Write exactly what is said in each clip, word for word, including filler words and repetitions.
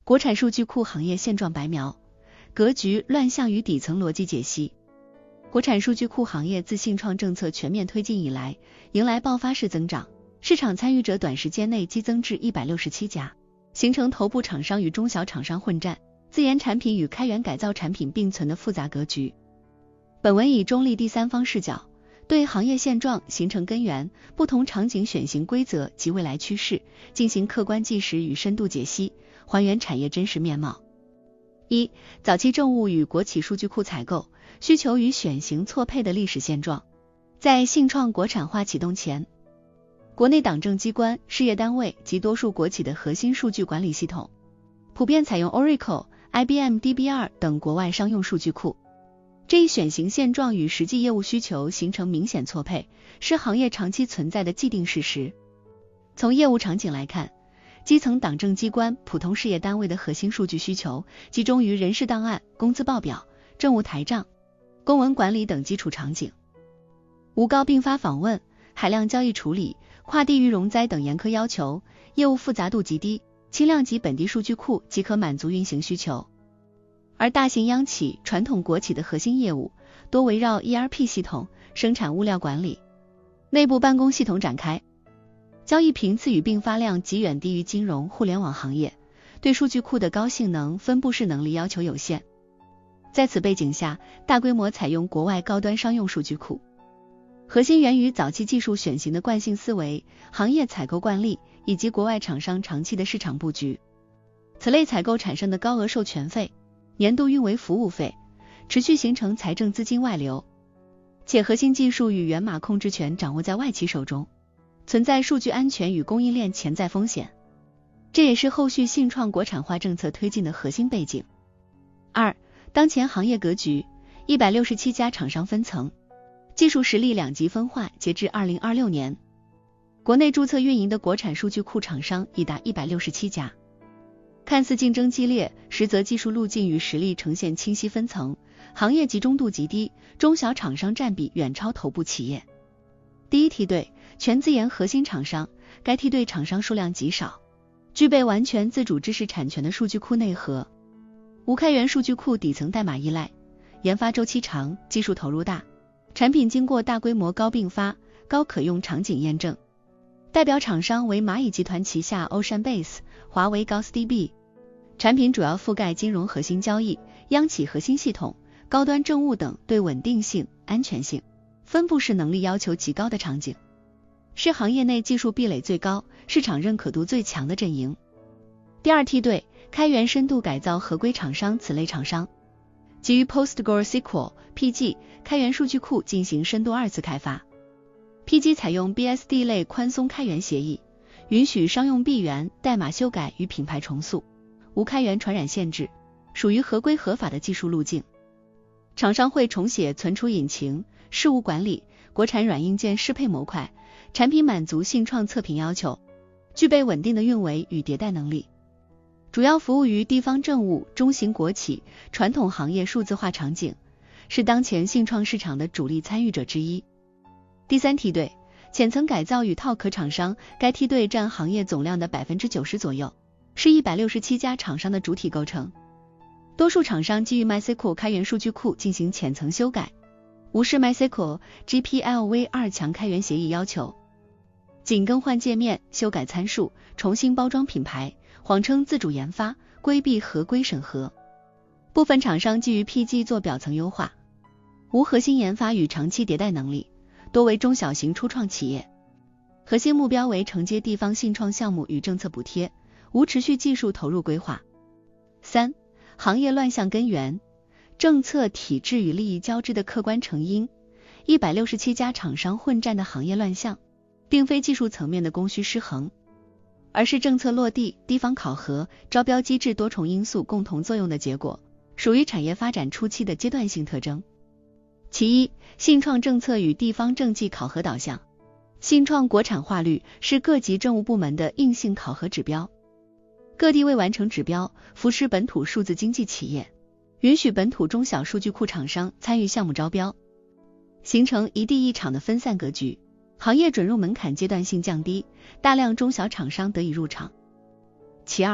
国产数据库行业现状白描，格局、乱象与底层逻辑解析。国产数据库行业自信创政策全面推进以来，迎来爆发式增长，市场参与者短时间内激增至一百六十七家，形成头部厂商与中小厂商混战、自研产品与开源改造产品并存的复杂格局。本文以中立第三方视角，对行业现状、形成根源、不同场景选型规则及未来趋势进行客观纪实与深度解析，还原产业真实面貌。一、早期政务与国企数据库采购、需求与选型错配的历史现状。在信创国产化启动前，国内党政机关、事业单位及多数国企的核心数据管理系统普遍采用 Oracle、I B M、D B 二 等国外商用数据库。这一选型现状与实际业务需求形成明显错配，是行业长期存在的既定事实。从业务场景来看，基层党政机关、普通事业单位的核心数据需求集中于人事档案、工资报表、政务台账、公文管理等基础场景。无高并发访问、海量交易处理、跨地域容灾等严苛要求，业务复杂度极低，轻量级本地数据库即可满足运行需求。而大型央企、传统国企的核心业务多围绕 E R P 系统、生产物料管理、内部办公系统展开，交易频次与并发量极远低于金融、互联网行业，对数据库的高性能分布式能力要求有限。在此背景下，大规模采用国外高端商用数据库，核心源于早期技术选型的惯性思维、行业采购惯例以及国外厂商长期的市场布局。此类采购产生的高额授权费、年度运维服务费，持续形成财政资金外流，且核心技术与源码控制权掌握在外企手中，存在数据安全与供应链潜在风险。这也是后续信创国产化政策推进的核心背景。二、当前行业格局，一百六十七家厂商分层，技术实力两极分化。截至二零二六年，国内注册运营的国产数据库厂商已达一百六十七家。看似竞争激烈，实则技术路径与实力呈现清晰分层，行业集中度极低，中小厂商占比远超头部企业。第一梯队，全自研核心厂商，该梯队厂商数量极少，具备完全自主知识产权的数据库内核，无开源数据库底层代码依赖，研发周期长，技术投入大，产品经过大规模高并发、高可用场景验证。代表厂商为蚂蚁集团旗下 OceanBase、华为 GaussDB， 产品主要覆盖金融核心交易、央企核心系统、高端政务等对稳定性、安全性、分布式能力要求极高的场景，是行业内技术壁垒最高、市场认可度最强的阵营。第二梯队，开源深度改造合规厂商。此类厂商基于 PostgreSQL、P G 开源数据库进行深度二次开发。P G 采用 B S D 类宽松开源协议，允许商用闭源、代码修改与品牌重塑，无开源传染限制，属于合规合法的技术路径。厂商会重写存储引擎、事务管理、国产软硬件适配模块，产品满足信创测评要求，具备稳定的运维与迭代能力，主要服务于地方政务、中型国企、传统行业数字化场景，是当前信创市场的主力参与者之一。第三梯队，浅层改造与套壳厂商，该梯队占行业总量的 百分之九十 左右，是一百六十七家厂商的主体构成。多数厂商基于 MySQL 开源数据库进行浅层修改，无视 MySQL、G P L v 二 强开源协议要求，仅更换界面、修改参数、重新包装品牌，谎称自主研发，规避合规审核。部分厂商基于 P G 做表层优化，无核心研发与长期迭代能力，多为中小型初创企业，核心目标为承接地方信创项目与政策补贴，无持续技术投入规划。三、行业乱象根源，政策、体制与利益交织的客观成因。一百六十七家厂商混战的行业乱象，并非技术层面的供需失衡，而是政策落地、地方考核、招标机制多重因素共同作用的结果，属于产业发展初期的阶段性特征。其一，信创政策与地方政绩考核导向。信创国产化率是各级政务部门的硬性考核指标，各地未完成指标，扶持本土数字经济企业，允许本土中小数据库厂商参与项目招标，形成一地一场的分散格局，行业准入门槛阶段性降低，大量中小厂商得以入场。其二，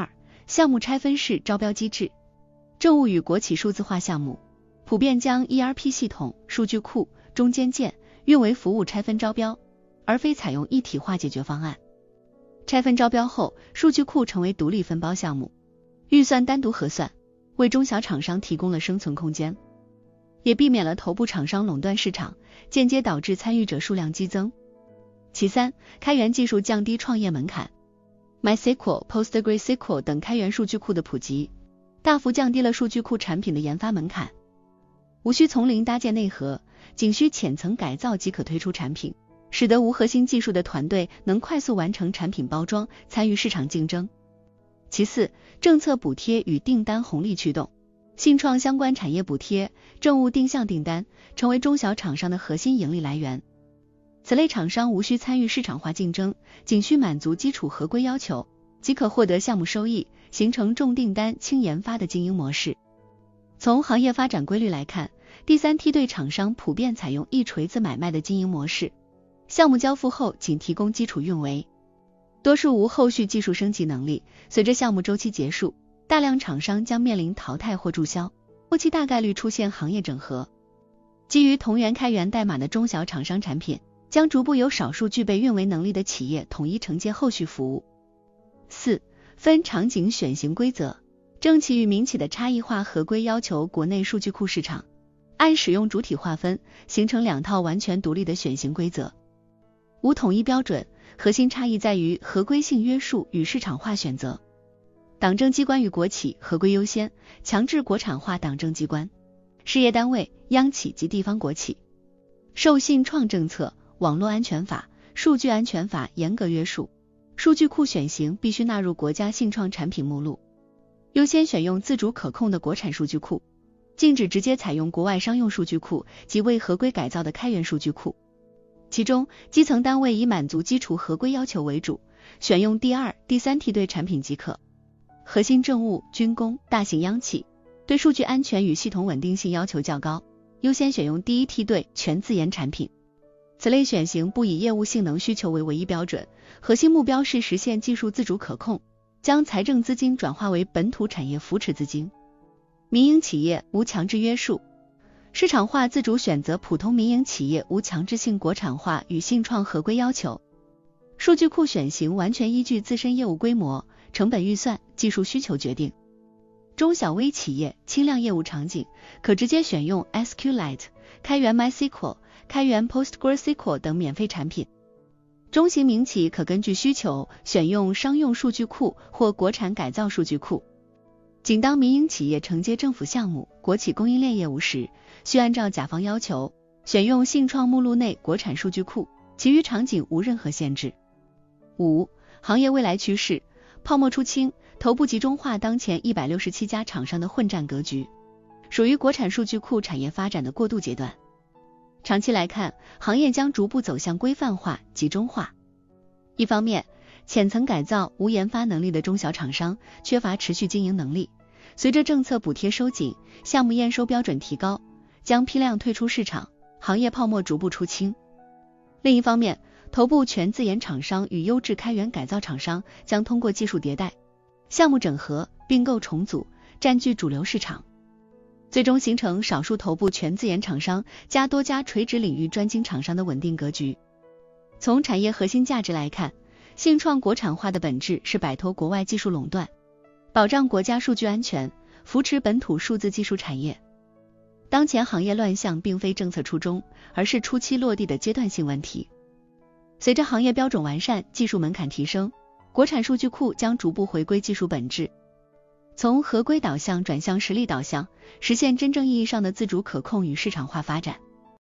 项目拆分式招标机制，政务与国企数字化项目普遍将 E R P 系统、数据库、中间件、运维服务拆分招标，而非采用一体化解决方案。拆分招标后，数据库成为独立分包项目，预算单独核算，为中小厂商提供了生存空间，也避免了头部厂商垄断市场，间接导致参与者数量激增。其三，开源技术降低创业门槛。MySQL、PostgreSQL 等开源数据库的普及，大幅降低了数据库产品的研发门槛，无需从零搭建内核，仅需浅层改造即可推出产品，使得无核心技术的团队能快速完成产品包装，参与市场竞争。其四，政策补贴与订单红利驱动。信创相关产业补贴、政务定向订单成为中小厂商的核心盈利来源。此类厂商无需参与市场化竞争，仅需满足基础合规要求，即可获得项目收益，形成重订单轻研发的经营模式。从行业发展规律来看，第三梯队厂商普遍采用一锤子买卖的经营模式，项目交付后仅提供基础运维，多数无后续技术升级能力。随着项目周期结束，大量厂商将面临淘汰或注销，后期大概率出现行业整合。基于同源开源代码的中小厂商产品将逐步由少数具备运维能力的企业统一承接后续服务。四、分场景选型规则。政企与民企的差异化合规要求国内数据库市场按使用主体划分，形成两套完全独立的选型规则，无统一标准，核心差异在于合规性约束与市场化选择。党政机关与国企合规优先，强制国产化党政机关、事业单位、央企及地方国企。受信创政策、网络安全法、数据安全法严格约束，数据库选型必须纳入国家信创产品目录，优先选用自主可控的国产数据库，禁止直接采用国外商用数据库及未合规改造的开源数据库。其中，基层单位以满足基础合规要求为主，选用第二、第三梯队产品即可。核心政务、军工、大型央企对数据安全与系统稳定性要求较高，优先选用第一梯队全自研产品。此类选型不以业务性能需求为唯一标准，核心目标是实现技术自主可控，将财政资金转化为本土产业扶持资金。民营企业无强制约束，市场化自主选择普通民营企业无强制性国产化与信创合规要求。数据库选型完全依据自身业务规模、成本预算、技术需求决定。中小微企业轻量业务场景可直接选用 SQLite、开源 MySQL、开源 PostgreSQL 等免费产品。中型民企可根据需求选用商用数据库或国产改造数据库。仅当民营企业承接政府项目、国企供应链业务时，需按照甲方要求选用信创目录内国产数据库，其余场景无任何限制。五、行业未来趋势。泡沫出清，头部集中化当前一百六十七家厂商的混战格局，属于国产数据库产业发展的过渡阶段。长期来看，行业将逐步走向规范化、集中化。一方面，浅层改造、无研发能力的中小厂商缺乏持续经营能力，随着政策补贴收紧，项目验收标准提高，将批量退出市场，行业泡沫逐步出清。另一方面，头部全自研厂商与优质开源改造厂商将通过技术迭代、项目整合、并购重组，占据主流市场，最终形成少数头部全自研厂商加多家垂直领域专精厂商的稳定格局。从产业核心价值来看，信创国产化的本质是摆脱国外技术垄断，保障国家数据安全，扶持本土数字技术产业。当前行业乱象并非政策初衷，而是初期落地的阶段性问题。随着行业标准完善、技术门槛提升，国产数据库将逐步回归技术本质，从合规导向转向实力导向，实现真正意义上的自主可控与市场化发展。